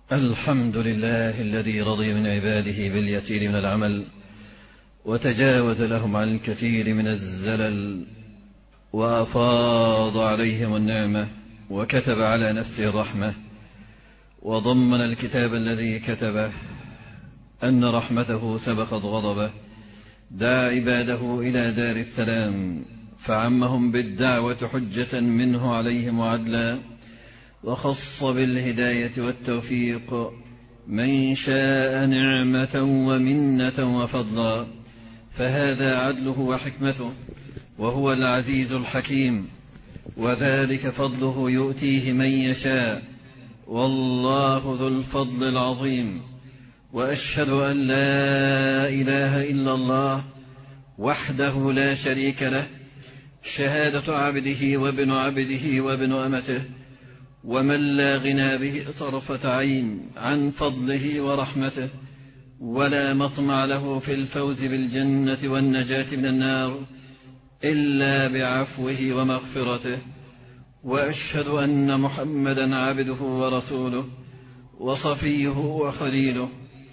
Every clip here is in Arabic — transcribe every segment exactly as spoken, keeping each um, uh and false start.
الحمد لله الذي رضي من عباده باليسير من العمل وتجاوز لهم عن الكثير من الزلل وأفاض عليهم النعمة وكتب على نفسه الرحمة وضمن الكتاب الذي كتبه أن رحمته سبقت غضبه، دعا عباده إلى دار السلام فعمهم بالدعوة حجة منه عليهم وعدلا، وخص بالهداية والتوفيق من شاء نعمة ومنة وفضلا، فهذا عدله وحكمته وهو العزيز الحكيم، وذلك فضله يؤتيه من يشاء والله ذو الفضل العظيم. وأشهد أن لا إله إلا الله وحده لا شريك له، شهادة عبده وابن عبده وابن أمته، ومن لا غنى به طرفة عين عن فضله ورحمته، ولا مطمع له في الفوز بالجنة والنجاة من النار إلا بعفوه ومغفرته. وأشهد أن محمدا عبده ورسوله وصفيه وخليله،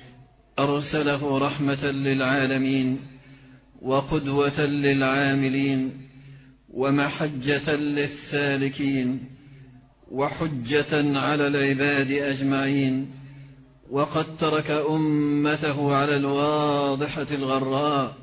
أرسله رحمة للعالمين وقدوة للعاملين ومحجة للسالكين وحجة على العباد أجمعين، وقد ترك أمته على الواضحة الغراء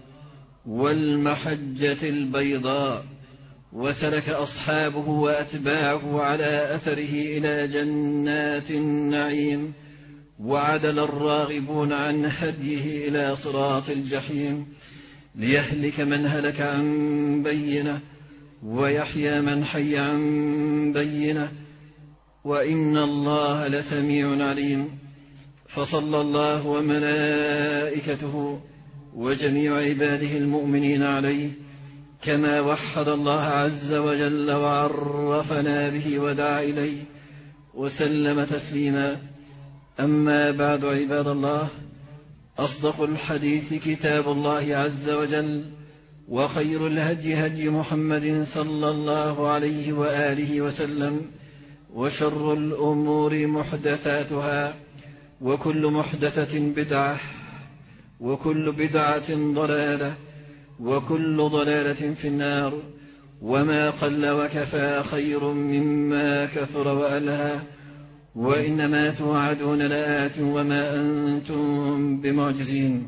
والمحجة البيضاء، وسلك أصحابه وأتباعه على أثره إلى جنات النعيم، وعدل الراغبون عن هديه إلى صراط الجحيم، ليهلك من هلك عن بينه ويحيى من حي عن بينه، وإن الله لسميع عليم. فصلى الله وملائكته وجميع عباده المؤمنين عليه كما وحد الله عز وجل وعرفنا به ودعا إليه، وسلم تسليما. أما بعد، عباد الله، أصدق الحديث كتاب الله عز وجل، وخير الهدي هدي محمد صلى الله عليه وآله وسلم، وشر الأمور محدثاتها، وكل محدثة بدعة، وكل بدعة ضلالة، وكل ضلالة في النار. وما قل وكفى خير مما كثر وألهى، وإنما توعدون لآت وما أنتم بمعجزين.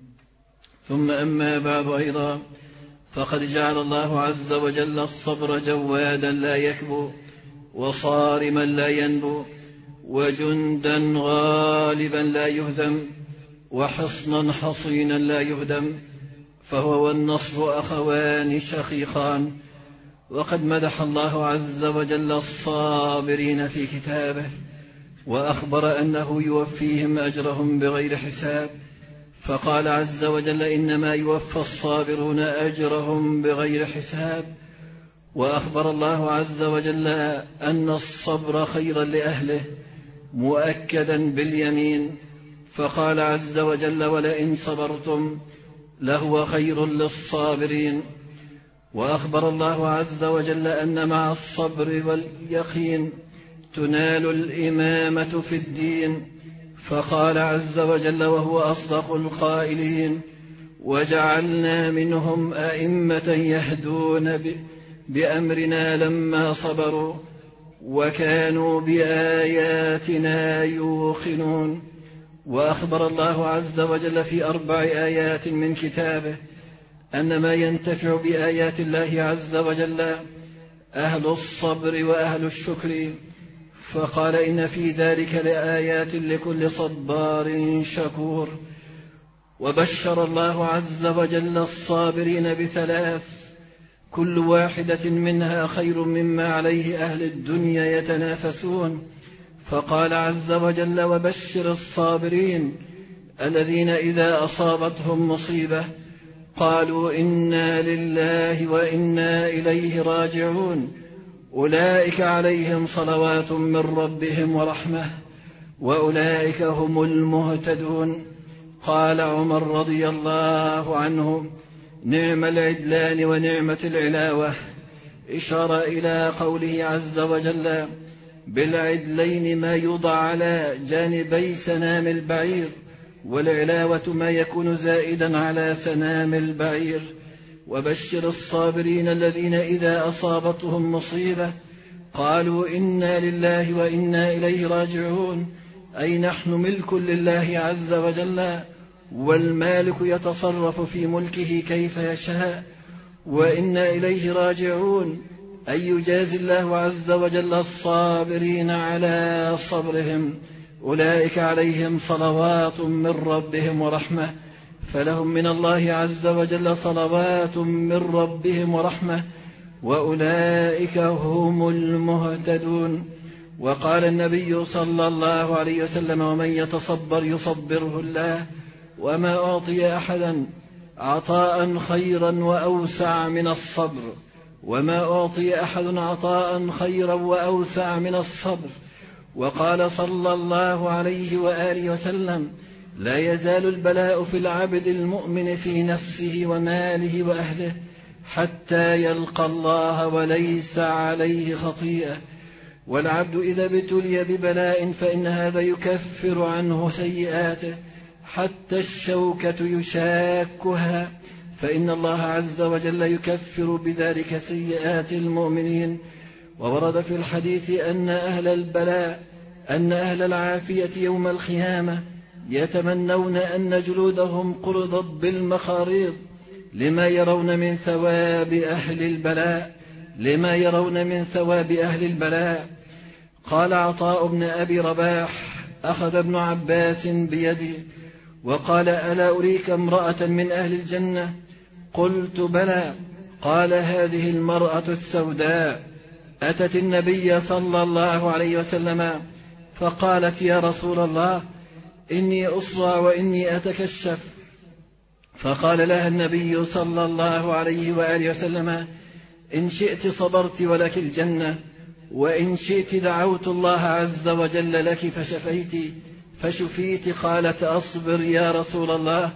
ثم أما بعد أيضا، فقد جعل الله عز وجل الصبر جوادا لا يكبو، وصارما لا ينبو، وجندا غالبا لا يهزم، وحصنا حصينا لا يهدم، فهو والنصر أخوان شقيقان. وقد مدح الله عز وجل الصابرين في كتابه، وأخبر أنه يوفيهم أجرهم بغير حساب، فقال عز وجل: إنما يوفى الصابرون أجرهم بغير حساب. وأخبر الله عز وجل أن الصبر خيرا لأهله، مؤكدا باليمين، فقال عز وجل: ولئن صبرتم لهو خير للصابرين. وأخبر الله عز وجل أن مع الصبر واليقين تنال الإمامة في الدين، فقال عز وجل وهو أصدق القائلين: وجعلنا منهم أئمة يهدون بأمرنا لما صبروا وكانوا بآياتنا يوقنون. وأخبر الله عز وجل في أربع آيات من كتابه أن ما ينتفع بآيات الله عز وجل أهل الصبر وأهل الشكر، فقال: إن في ذلك لآيات لكل صبار شكور. وبشر الله عز وجل الصابرين بثلاث، كل واحدة منها خير مما عليه أهل الدنيا يتنافسون، فقال عز وجل: وبشر الصابرين الذين إذا أصابتهم مصيبة قالوا إنا لله وإنا إليه راجعون، أولئك عليهم صلوات من ربهم ورحمة وأولئك هم المهتدون. قال عمر رضي الله عنه: نعم العدلان ونعمة العلاوة، إشار إلى قوله عز وجل: بالعدلين ما يوضع على جانبي سنام البعير، والعلاوة ما يكون زائدا على سنام البعير. وبشر الصابرين الذين إذا أصابتهم مصيبة قالوا إنا لله وإنا إليه راجعون، أي نحن ملك لله عز وجل، والمالك يتصرف في ملكه كيف يشاء، وإنا إليه راجعون، أي يجازي الله عز وجل الصابرين على صبرهم، أولئك عليهم صلوات من ربهم ورحمة، فلهم من الله عز وجل صلوات من ربهم ورحمة، وأولئك هم المهتدون. وقال النبي صلى الله عليه وسلم: ومن يتصبر يصبره الله، وما أعطي أحدا عطاء خيرا وأوسع من الصبر، وما أعطي أحد عطاء خيرا وأوسع من الصبر. وقال صلى الله عليه وآله وسلم: لا يزال البلاء في العبد المؤمن في نفسه وماله وأهله حتى يلقى الله وليس عليه خطيئة. والعبد إذا ابتلي ببلاء فإن هذا يكفر عنه سيئاته حتى الشوكة يشاكها، فإن الله عز وجل يكفر بذلك سيئات المؤمنين. وورد في الحديث أن أهل البلاء أن أهل العافية يوم القيامة يتمنون أن جلودهم قرضت بالمخاريط لما يرون من ثواب أهل البلاء لما يرون من ثواب أهل البلاء. قال عطاء بن أبي رباح: أخذ ابن عباس بيدي وقال: ألا أريك امرأة من أهل الجنة؟ قلت: بلى. قال: هذه المرأة السوداء أتت النبي صلى الله عليه وسلم فقالت: يا رسول الله، إني أصرع وإني أتكشف. فقال لها النبي صلى الله عليه وآله وسلم: إن شئت صبرت ولك الجنة، وإن شئت دعوت الله عز وجل لك فشفيت فشفيت. قالت: أصبر يا رسول الله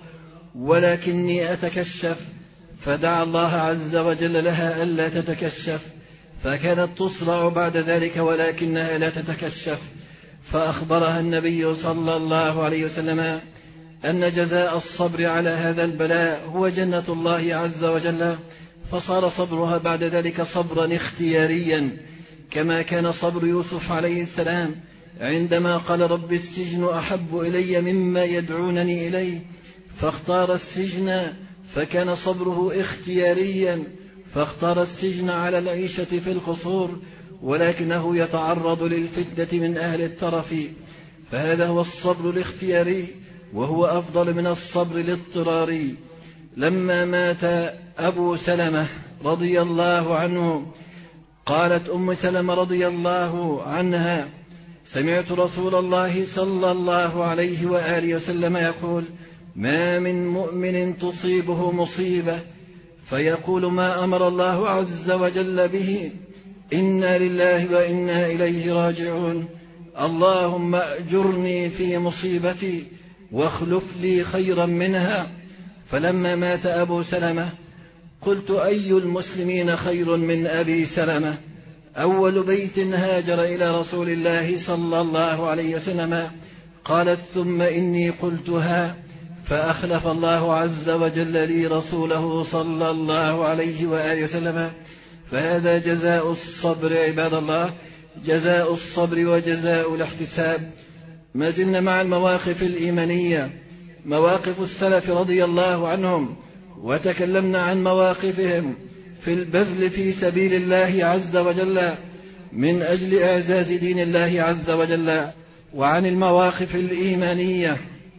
ولكني أتكشف. فدعا الله عز وجل لها ألا تتكشف، فكانت تصرع بعد ذلك ولكنها لا تتكشف. فأخبرها النبي صلى الله عليه وسلم أن جزاء الصبر على هذا البلاء هو جنة الله عز وجل، فصار صبرها بعد ذلك صبرا اختياريا، كما كان صبر يوسف عليه السلام عندما قال: رب السجن أحب إلي مما يدعونني إليه، فاختار السجن، فكان صبره اختياريا، فاختار السجن على العيشة في القصور، ولكنه يتعرض للفتنة من أهل الترف، فهذا هو الصبر الاختياري، وهو أفضل من الصبر الاضطراري. لما مات أبو سلمة رضي الله عنه قالت أم سلمة رضي الله عنها: سمعت رسول الله صلى الله عليه وآله وسلم يقول: ما من مؤمن تصيبه مصيبة فيقول ما أمر الله عز وجل به، إنا لله وإنا إليه راجعون، اللهم أجرني في مصيبتي واخلف لي خيرا منها. فلما مات أبو سلمة قلت: أي المسلمين خير من أبي سلمة؟ أول بيت هاجر إلى رسول الله صلى الله عليه وسلم. قالت: ثم إني قلتها فأخلف الله عز وجل لي رسوله صلى الله عليه وآله وسلم. فهذا جزاء الصبر عباد الله، جزاء الصبر وجزاء الاحتساب. ما زلنا مع المواقف الإيمانية، مواقف السلف رضي الله عنهم، وتكلمنا عن مواقفهم في البذل في سبيل الله عز وجل من أجل إعزاز دين الله عز وجل، وعن المواقف الإيمانية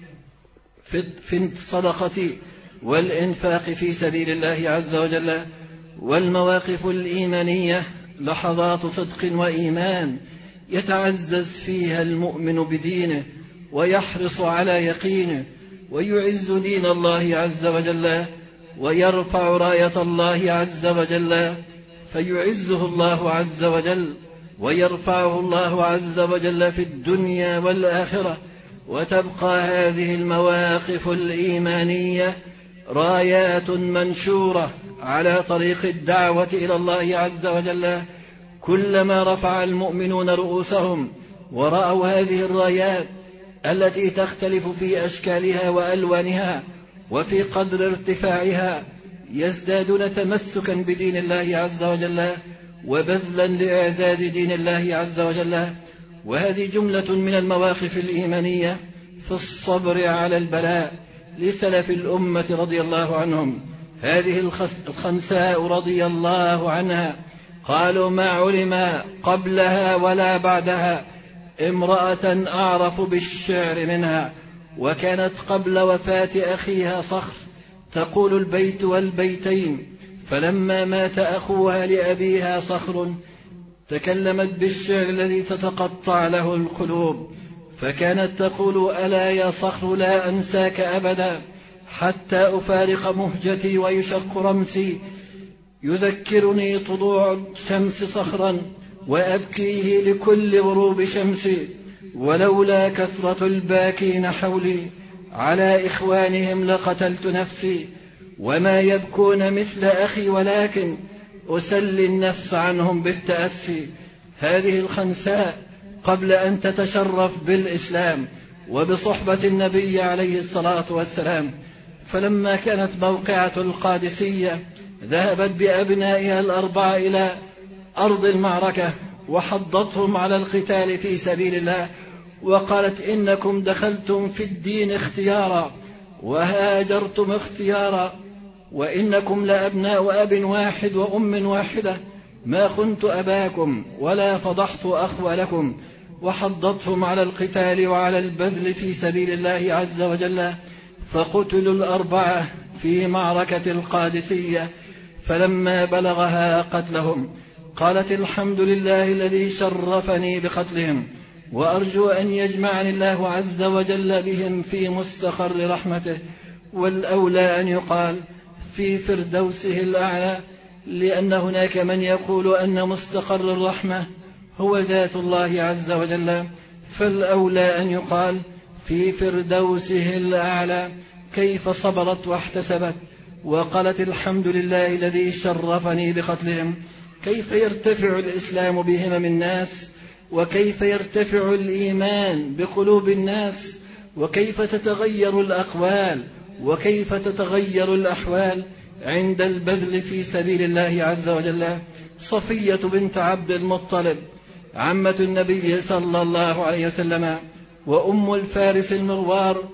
في الصدقة والإنفاق في سبيل الله عز وجل. والمواقف الإيمانية لحظات صدق وإيمان يتعزز فيها المؤمن بدينه ويحرص على يقينه ويعز دين الله عز وجل ويرفع راية الله عز وجل، فيعزه الله عز وجل ويرفعه الله عز وجل في الدنيا والآخرة. وتبقى هذه المواقف الإيمانية رايات منشورة على طريق الدعوة إلى الله عز وجل كلما رفع المؤمنون رؤوسهم ورأوا هذه الرايات التي تختلف في أشكالها وألوانها وفي قدر ارتفاعها يزدادون تمسكا بدين الله عز وجل وبذلا لإعزاز دين الله عز وجل. وهذه جملة من المواقف الإيمانية في الصبر على البلاء لسلف الأمة رضي الله عنهم. هذه الخنساء رضي الله عنها قالوا ما علم قبلها ولا بعدها امرأة أعرف بالشعر منها، وكانت قبل وفاة أخيها صخر تقول البيت والبيتين، فلما مات أخوها لأبيها صخر تكلمت بالشعر الذي تتقطع له القلوب، فكانت تقول ألا يا صخر لا أنساك أبدا حتى أفارق مهجتي ويشق رمسي، يذكرني طلوع الشمس صخرا وأبكيه لكل غروب شمسي، ولولا كثرة الباكين حولي على إخوانهم لقتلت نفسي، وما يبكون مثل أخي ولكن أسلي النفس عنهم بالتأسي. هذه الخنساء قبل أن تتشرف بالإسلام وبصحبة النبي عليه الصلاة والسلام، فلما كانت موقعة القادسية ذهبت بأبنائها الأربعة إلى أرض المعركة وحضتهم على القتال في سبيل الله، وقالت إنكم دخلتم في الدين اختيارا وهاجرتم اختيارا، وإنكم لأبناء أب واحد وأم واحدة، ما خنت أباكم ولا فضحت أخوالكم، وحضتهم على القتال وعلى البذل في سبيل الله عز وجل، فقتلوا الأربعة في معركة القادسية. فلما بلغها قتلهم قالت الحمد لله الذي شرفني بقتلهم، وأرجو أن يجمعني الله عز وجل بهم في مستقر رحمته، والأولى أن يقال في فردوسه الأعلى، لأن هناك من يقول أن مستقر الرحمة هو ذات الله عز وجل، فالأولى أن يقال في فردوسه الأعلى. كيف صبرت واحتسبت وقالت الحمد لله الذي شرفني بقتلهم. كيف يرتفع الإسلام بهمم الناس، وكيف يرتفع الإيمان بقلوب الناس، وكيف تتغير الأقوال، وكيف تتغير الأحوال عند البذل في سبيل الله عز وجل. صفية بنت عبد المطلب عمة النبي صلى الله عليه وسلم وأم الفارس المغوار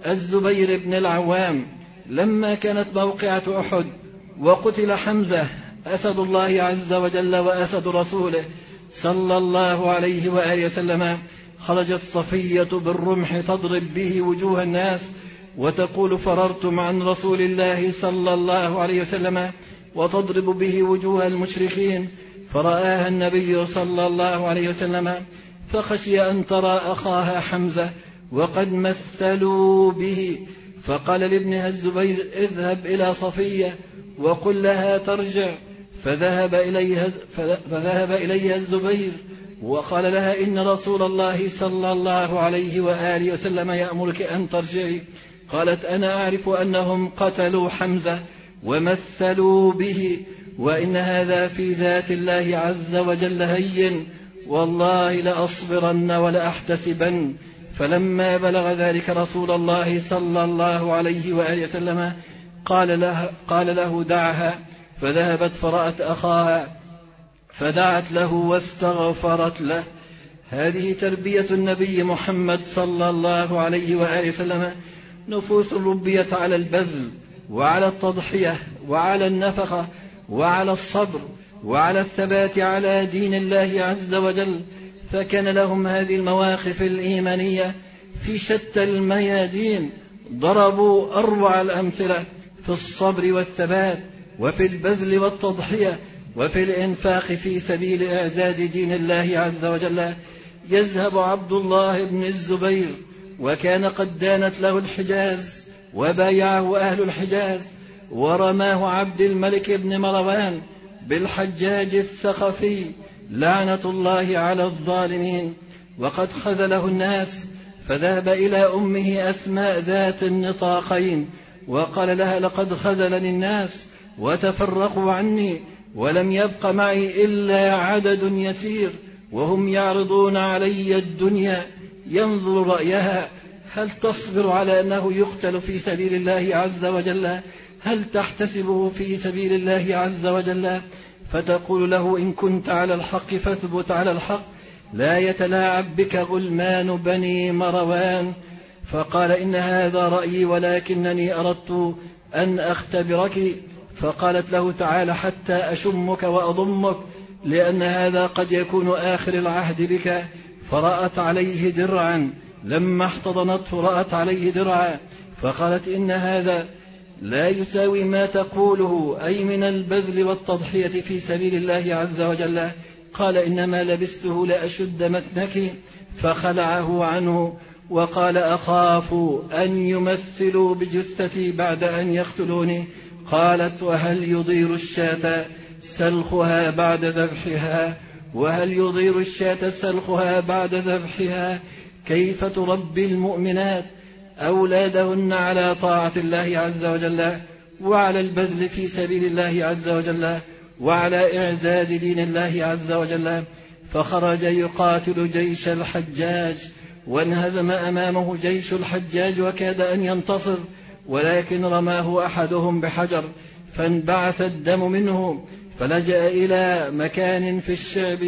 الزبير بن العوام، لما كانت موقعة أحد وقتل حمزة أسد الله عز وجل وأسد رسوله صلى الله عليه وآله وسلم، خرجت صفية بالرمح تضرب به وجوه الناس وتقول فررتم عن رسول الله صلى الله عليه وسلم، وتضرب به وجوه المشركين، فرآها النبي صلى الله عليه وسلم فخشي أن ترى أخاها حمزة وقد مثلوا به، فقال لابنها الزبير اذهب إلى صفية وقل لها ترجع، فذهب إليها, فذهب إليها الزبير وقال لها إن رسول الله صلى الله عليه وآله وسلم يأمرك أن ترجعي. قالت أنا أعرف أنهم قتلوا حمزة ومثلوا به، وإن هذا في ذات الله عز وجل هين، والله لأصبرن ولأحتسبن. فلما بلغ ذلك رسول الله صلى الله عليه وآله وسلم قال له, قال له دعها، فذهبت فرأت أخاها فدعت له واستغفرت له. هذه تربية النبي محمد صلى الله عليه وآله وسلم، نفوس ربيت على البذل وعلى التضحية وعلى النفقة وعلى الصبر وعلى الثبات على دين الله عز وجل، فكان لهم هذه المواقف الإيمانية في شتى الميادين، ضربوا أروع الأمثلة في الصبر والثبات وفي البذل والتضحية وفي الإنفاق في سبيل إعزاز دين الله عز وجل. يذهب عبد الله بن الزبير وكان قد دانت له الحجاز وبايعه أهل الحجاز، ورماه عبد الملك بن مروان بالحجاج الثقفي لعنة الله على الظالمين، وقد خذله الناس، فذهب إلى أمه أسماء ذات النطاقين وقال لها لقد خذلني الناس وتفرقوا عني ولم يبق معي إلا عدد يسير، وهم يعرضون علي الدنيا ينظر رأيها. هل تصبر على أنه يقتل في سبيل الله عز وجل؟ هل تحتسبه في سبيل الله عز وجل؟ فتقول له: إن كنت على الحق فاثبت على الحق، لا يتلاعب بك غلمان بني مروان. فقال: إن هذا رأيي، ولكنني أردت أن أختبرك. فقالت له: تعال حتى أشمك وأضمك، لأن هذا قد يكون آخر العهد بك. فرأت عليه درعا، لما احتضنته رأت عليه درعا، فقالت: إن هذا لا يساوي ما تقوله، أي من البذل والتضحية في سبيل الله عز وجل. قال: إنما لبسته لأشد متنك. فخلعه عنه وقال: أخاف أن يمثلوا بجثتي بعد أن يقتلوني. قالت: وهل يضير الشاة سلخها بعد ذبحها؟ وهل يضير الشاة سلخها بعد ذبحها؟ كيف تربي المؤمنات أولادهن على طاعة الله عز وجل، وعلى البذل في سبيل الله عز وجل، وعلى إعزاز دين الله عز وجل. فخرج يقاتل جيش الحجاج، وانهزم أمامه جيش الحجاج وكاد أن ينتصر، ولكن رماه أحدهم بحجر فانبعث الدم منه، فلجأ إلى مكان في الشعب،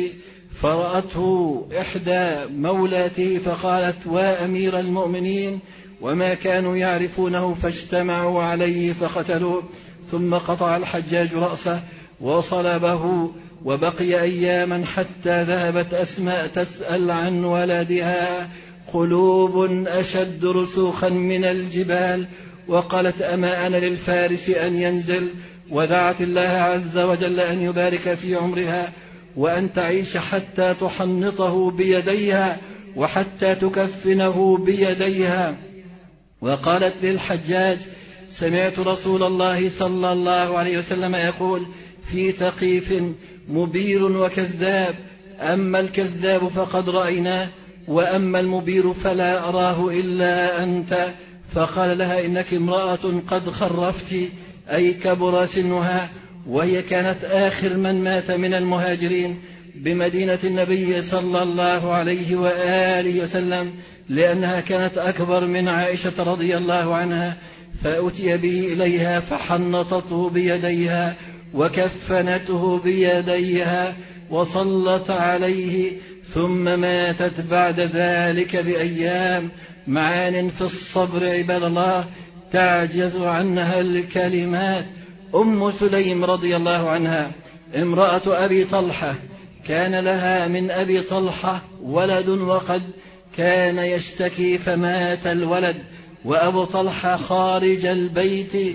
فرأته إحدى مولاته فقالت: وأمير المؤمنين، وما كانوا يعرفونه، فاجتمعوا عليه فقتلوه. ثم قطع الحجاج رأسه وصلبه، وبقي أياما حتى ذهبت أسماء تسأل عن ولدها، قلوب أشد رسوخا من الجبال، وقالت: أما أنا للفارس أن ينزل؟ ودعت الله عز وجل أن يبارك في عمرها، وأن تعيش حتى تحنطه بيديها، وحتى تكفنه بيديها. وقالت للحجاج: سمعت رسول الله صلى الله عليه وسلم يقول في ثقيف: مبير وكذاب، أما الكذاب فقد رأيناه، وأما المبير فلا أراه إلا أنت. فقال لها: إنك امرأة قد خرفت، أي كبر سنها، وهي كانت آخر من مات من المهاجرين بمدينة النبي صلى الله عليه وآله وسلم، لأنها كانت أكبر من عائشة رضي الله عنها. فأتي به إليها فحنطته بيديها وكفنته بيديها وصلت عليه، ثم ماتت بعد ذلك بأيام. معان في الصبر عباد الله تعجز عنها الكلمات. أم سليم رضي الله عنها امرأة أبي طلحة، كان لها من أبي طلحة ولد وقد كان يشتكي فمات الولد، وأبو طلحة خارج البيت،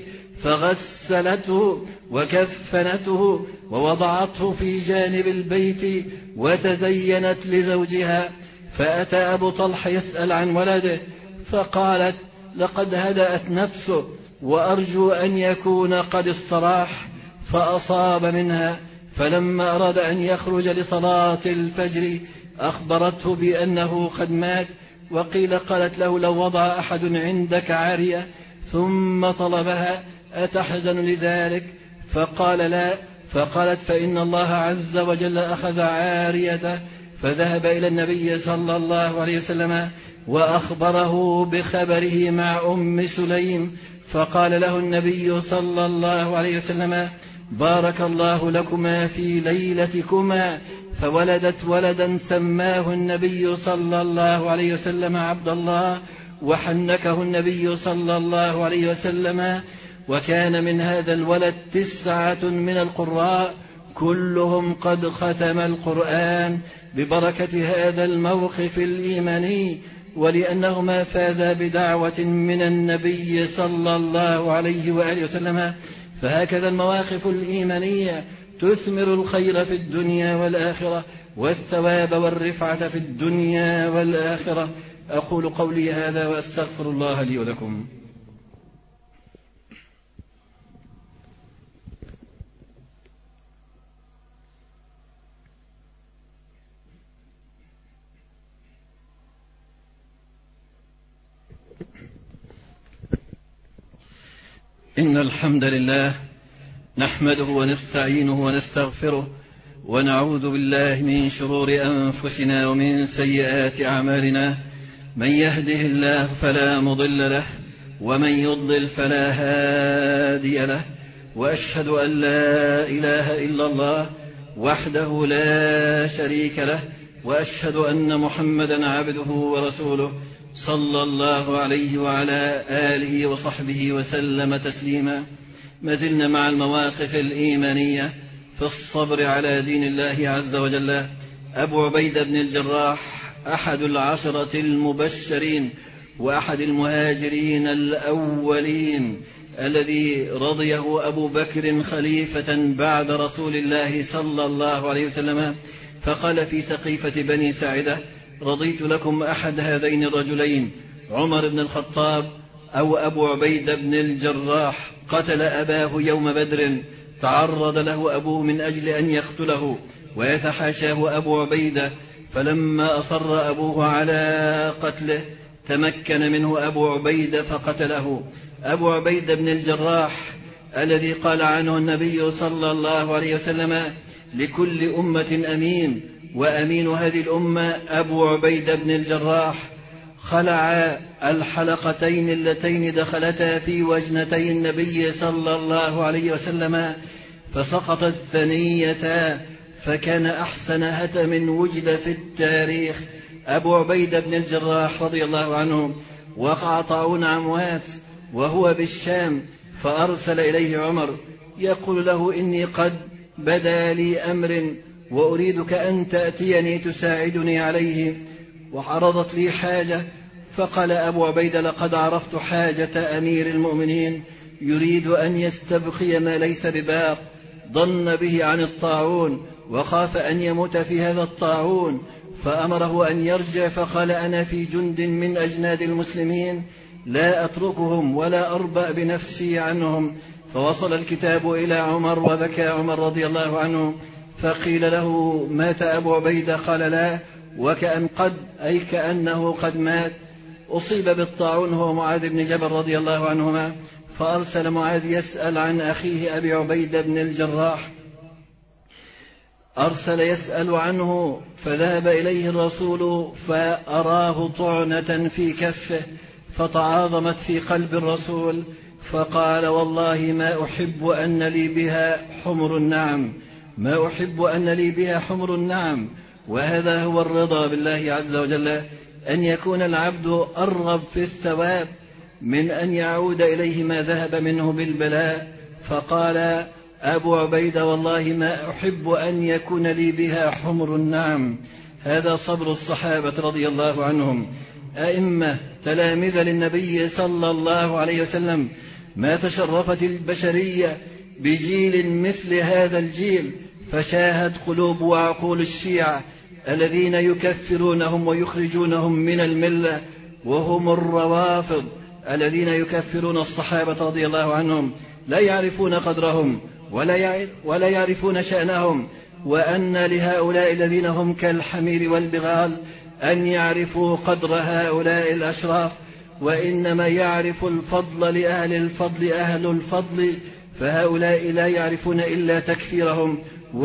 فغسلته وكفنته ووضعته في جانب البيت وتزينت لزوجها. فأتى أبو طلحة يسأل عن ولده، فقالت: لقد هدأت نفسه، وأرجو أن يكون قد استراح. فأصاب منها، فلما أراد أن يخرج لصلاة الفجر أخبرته بأنه قد مات. وقيل قالت له: لو وضع أحد عندك عارية ثم طلبها أتحزن لذلك؟ فقال: لا. فقالت: فإن الله عز وجل أخذ عاريته. فذهب إلى النبي صلى الله عليه وسلم وأخبره بخبره مع أم سليم، فقال له النبي صلى الله عليه وسلم: بارك الله لكما في ليلتكما. فولدت ولدا سماه النبي صلى الله عليه وسلم عبد الله، وحنكه النبي صلى الله عليه وسلم. وكان من هذا الولد تسعة من القراء كلهم قد ختم القرآن ببركة هذا الموقف الإيماني، ولأنهما فازا بدعوة من النبي صلى الله عليه وآله وسلم. فهكذا المواقف الإيمانية تثمر الخير في الدنيا والآخرة، والثواب والرفعة في الدنيا والآخرة. أقول قولي هذا وأستغفر الله لي ولكم. إن الحمد لله نحمده ونستعينه ونستغفره ونعوذ بالله من شرور أنفسنا ومن سيئات أعمالنا. من يهده الله فلا مضل له ومن يضلل فلا هادي له، وأشهد أن لا إله إلا الله وحده لا شريك له، وأشهد أن محمدا عبده ورسوله صلى الله عليه وعلى آله وصحبه وسلم تسليما. ما زلنا مع المواقف الإيمانية في الصبر على دين الله عز وجل. أبو عبيدة بن الجراح أحد العشرة المبشرين وأحد المهاجرين الأولين الذي رضيه أبو بكر خليفة بعد رسول الله صلى الله عليه وسلم، فقال في سقيفة بني ساعدة: رضيت لكم أحد هذين الرجلين، عمر بن الخطاب أو أبو عبيدة بن الجراح. قتل أباه يوم بدر، تعرض له أبوه من أجل أن يقتله ويتحاشاه أبو عبيدة، فلما أصر أبوه على قتله تمكن منه أبو عبيدة فقتله. أبو عبيدة بن الجراح الذي قال عنه النبي صلى الله عليه وسلم: لكل أمة أمين، وأمين هذه الأمة أبو عبيدة بن الجراح، خلع الحلقتين اللتين دخلتا في وجنتي النبي صلى الله عليه وسلم فسقطت ثنيتا، فكان أحسن هتم وجد في التاريخ. أبو عبيدة بن الجراح رضي الله عنه وقع طاعون عمواس وهو بالشام، فأرسل إليه عمر يقول له: إني قد بدا لي أمر وأريدك أن تأتيني تساعدني عليه، وعرضت لي حاجة. فقال أبو عبيدة: لقد عرفت حاجة أمير المؤمنين، يريد أن يستبقي ما ليس بباق، ضن به عن الطاعون وخاف أن يموت في هذا الطاعون، فأمره أن يرجع. فقال: أنا في جند من أجناد المسلمين لا أتركهم ولا أربأ بنفسي عنهم. فوصل الكتاب إلى عمر وبكى عمر رضي الله عنه، فقيل له: مات أبو عبيدة؟ قال: لا، وكأن قد أي كأنه قد مات. أصيب بالطاعون هو معاذ بن جبل رضي الله عنهما، فأرسل معاذ يسأل عن أخيه أبي عبيدة بن الجراح، أرسل يسأل عنه، فذهب إليه الرسول فأراه طعنة في كفه فتعاظمت في قلب الرسول، فقال: والله ما أحب أن لي بها حمر النعم، ما أحب أن لي بها حمر النعم. وهذا هو الرضا بالله عز وجل، أن يكون العبد أرغب في الثواب من أن يعود إليه ما ذهب منه بالبلاء. فقال أبو عبيدة: والله ما أحب أن يكون لي بها حمر النعم. هذا صبر الصحابة رضي الله عنهم، أئمة تلامذة للنبي صلى الله عليه وسلم. ما تشرفت البشرية بجيل مثل هذا الجيل، فشاهد قلوب وعقول الشيعة الذين يكفرونهم ويخرجونهم من الملة، وهم الروافض الذين يكفرون الصحابة رضي الله عنهم، لا يعرفون قدرهم ولا يعرفون شأنهم. وأن لهؤلاء الذين هم كالحمير والبغال أن يعرفوا قدر هؤلاء الأشراف، وإنما يعرف الفضل لأهل الفضل أهل الفضل، فهؤلاء لا يعرفون إلا تكفيرهم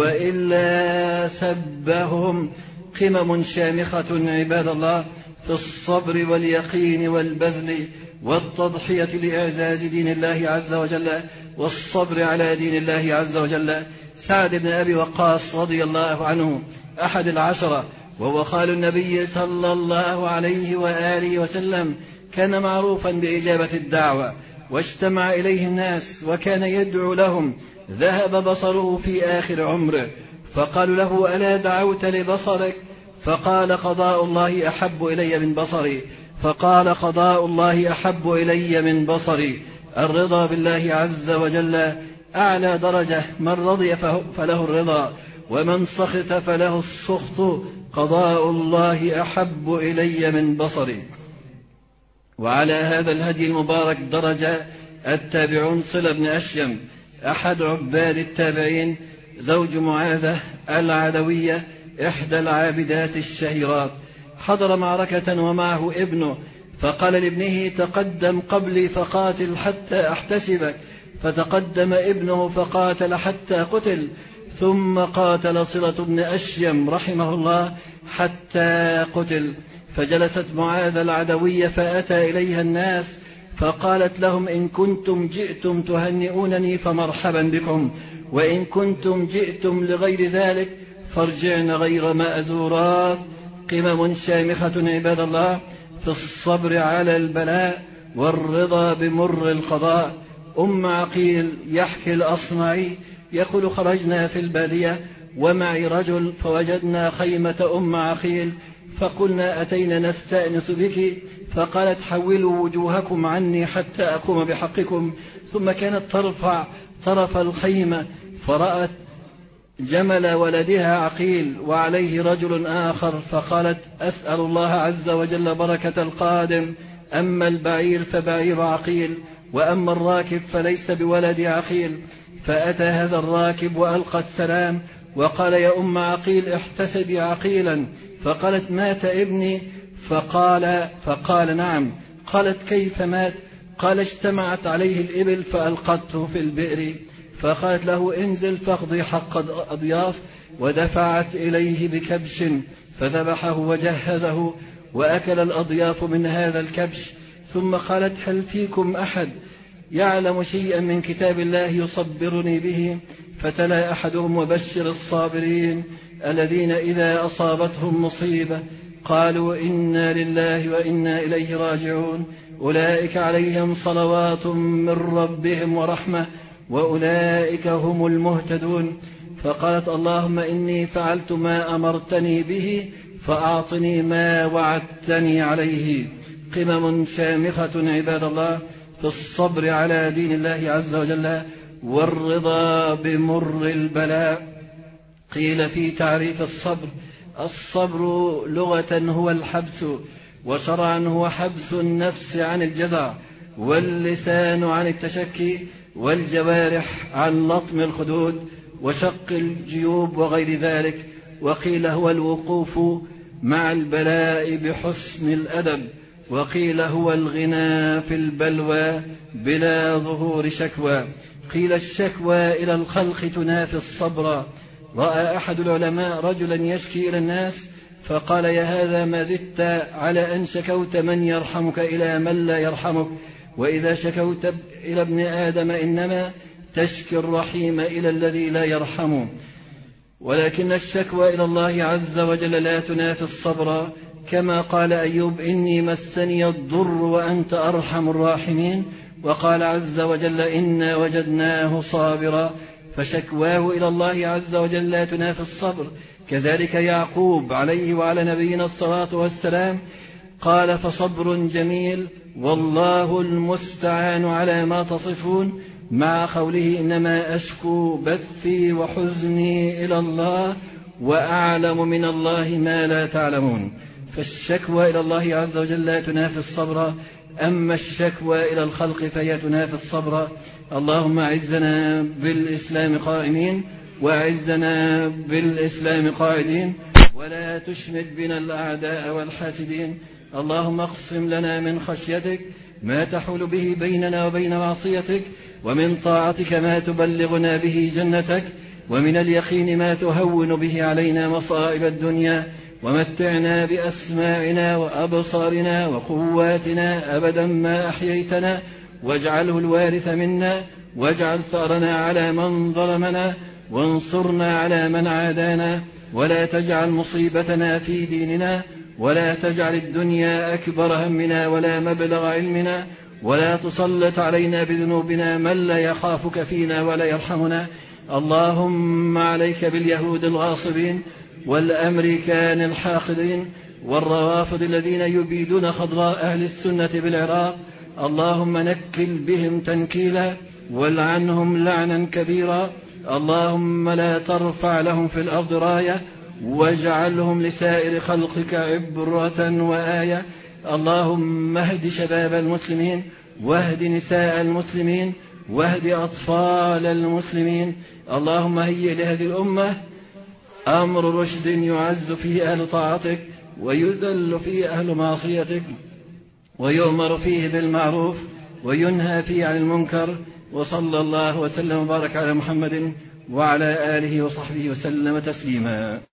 وإلا سبهم. قمم شامخة عباد الله في الصبر واليقين والبذل والتضحية لإعزاز دين الله عز وجل والصبر على دين الله عز وجل. سعد بن أبي وقاص رضي الله عنه أحد العشرة، وهو خال النبي صلى الله عليه وآله وسلم، كان معروفا بإجابة الدعوة واجتمع إليه الناس وكان يدعو لهم. ذهب بصره في آخر عمره، فقالوا له: ألا دعوت لبصرك؟ فقال: قضاء الله أحب إلي من بصري. فقال: قضاء الله أحب إلي من بصري. الرضا بالله عز وجل أعلى درجة، من رضي فله الرضا، ومن سخط فله السخط. قضاء الله أحب إلي من بصري. وعلى هذا الهدي المبارك درج التابعون صلة بن أشيم أحد عباد التابعين، زوج معاذة العدوية إحدى العابدات الشهيرات، حضر معركة ومعه ابنه، فقال لابنه: تقدم قبلي فقاتل حتى أحتسبك. فتقدم ابنه فقاتل حتى قتل، ثم قاتل صلة بن أشيم رحمه الله حتى قتل. فجلست معاذ العدوية فأتى إليها الناس فقالت لهم: إن كنتم جئتم تهنئونني فمرحبا بكم، وإن كنتم جئتم لغير ذلك فارجعن غير مأزورات. قمم شامخة عباد الله في الصبر على البلاء والرضا بمر القضاء. أم عقيل يحكي الأصمعي يقول: خرجنا في البادية ومعي رجل فوجدنا خيمة أم عقيل فقلنا: أتينا نستأنس بك، فقالت: حولوا وجوهكم عني حتى أقوم بحقكم. ثم كانت ترفع طرف الخيمة فرأت جمل ولدها عقيل وعليه رجل آخر، فقالت: أسأل الله عز وجل بركة القادم، أما البعير فبعير عقيل، وأما الراكب فليس بولد عقيل. فأتى هذا الراكب وألقى السلام وقال: يا أم عقيل احتسبي عقيلا. فقالت: مات ابني؟ فقال فقال: نعم. قالت: كيف مات؟ قال: اجتمعت عليه الإبل فألقته في البئر. فقالت له: انزل فاقضي حق أضياف. ودفعت إليه بكبش فذبحه وجهزه وأكل الأضياف من هذا الكبش. ثم قالت: هل فيكم أحد يعلم شيئا من كتاب الله يصبرني به؟ فتلا أحدهم: وبشر الصابرين الذين إذا أصابتهم مصيبة قالوا إنا لله وإنا إليه راجعون، أولئك عليهم صلوات من ربهم ورحمة وأولئك هم المهتدون. فقالت: اللهم إني فعلت ما أمرتني به فأعطني ما وعدتني عليه. قمم شامخة عباد الله في الصبر على دين الله عز وجل والرضا بمر البلاء. قيل في تعريف الصبر: الصبر لغة هو الحبس، وشرعا هو حبس النفس عن الجزع، واللسان عن التشكي، والجوارح عن لطم الخدود وشق الجيوب وغير ذلك. وقيل هو الوقوف مع البلاء بحسن الأدب، وقيل هو الغنى في البلوى بلا ظهور شكوى. قيل الشكوى إلى الخلق تنافي الصبر. رأى أحد العلماء رجلا يشكي إلى الناس فقال: يا هذا ما زدت على أن شكوت من يرحمك إلى من لا يرحمك، وإذا شكوت إلى ابن آدم إنما تشكي الرحيم إلى الذي لا يرحمه. ولكن الشكوى إلى الله عز وجل لا تنافي الصبر، كما قال أيوب: إني مسني الضر وأنت أرحم الراحمين. وقال عز وجل: إنا وجدناه صابرا. فشكواه إلى الله عز وجل لا تنافي الصبر. كذلك يعقوب عليه وعلى نبينا الصلاة والسلام قال: فصبر جميل والله المستعان على ما تصفون، مع قوله: إنما أشكو بثي وحزني إلى الله وأعلم من الله ما لا تعلمون. فالشكوى إلى الله عز وجل لا تنافي الصبر، أما الشكوى إلى الخلق فهي تنافي الصبر. اللهم أعزنا بالإسلام قائمين، وأعزنا بالإسلام قاعدين، ولا تشمت بنا الأعداء والحاسدين. اللهم اقسم لنا من خشيتك ما تحول به بيننا وبين معصيتك، ومن طاعتك ما تبلغنا به جنتك، ومن اليقين ما تهون به علينا مصائب الدنيا، ومتعنا بأسماعنا وأبصارنا وقواتنا أبدا ما أحييتنا، واجعله الوارث منا، واجعل ثأرنا على من ظلمنا، وانصرنا على من عادانا، ولا تجعل مصيبتنا في ديننا، ولا تجعل الدنيا أكبر همنا ولا مبلغ علمنا، ولا تسلط علينا بذنوبنا من لا يخافك فينا ولا يرحمنا. اللهم عليك باليهود الغاصبين، والأمريكان الحاقدين، والروافض الذين يبيدون خضراء أهل السنة بالعراق. اللهم نكل بهم تنكيلا، والعنهم لعنا كبيرا. اللهم لا ترفع لهم في الأرض راية، واجعلهم لسائر خلقك عبرة وآية. اللهم اهد شباب المسلمين، واهد نساء المسلمين، واهد أطفال المسلمين. اللهم هيئ لهذه الأمة أمر رشد يعز فيه أهل طاعتك، ويذل فيه أهل معصيتك، ويؤمر فيه بالمعروف، وينهى فيه عن المنكر، وصلى الله وسلم وبارك على محمد وعلى آله وصحبه وسلم تسليما.